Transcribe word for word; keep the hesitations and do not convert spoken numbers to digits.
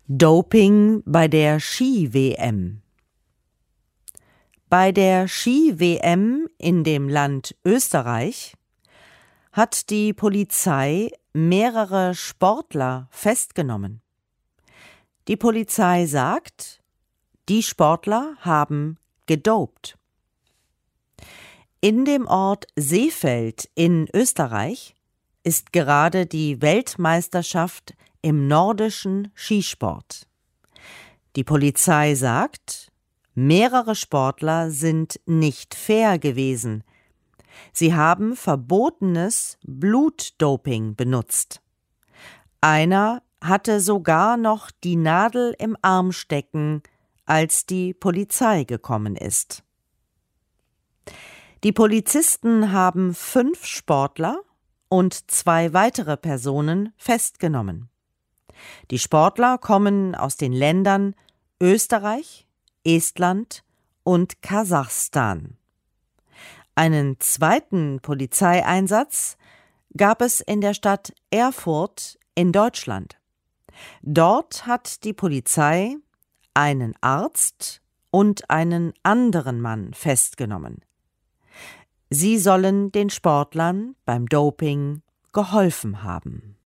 Doping bei der Ski-W M. Bei der Ski-W M in dem Land Österreich hat die Polizei mehrere Sportler festgenommen. Die Polizei sagt, die Sportler haben gedopt. In dem Ort Seefeld in Österreich ist gerade die Weltmeisterschaft im nordischen Skisport. Die Polizei sagt, mehrere Sportler sind nicht fair gewesen. Sie haben verbotenes Blutdoping benutzt. Einer hatte sogar noch die Nadel im Arm stecken, als die Polizei gekommen ist. Die Polizisten haben fünf Sportler und zwei weitere Personen festgenommen. Die Sportler kommen aus den Ländern Österreich, Estland und Kasachstan. Einen zweiten Polizeieinsatz gab es in der Stadt Erfurt in Deutschland. Dort hat die Polizei einen Arzt und einen anderen Mann festgenommen. Sie sollen den Sportlern beim Doping geholfen haben.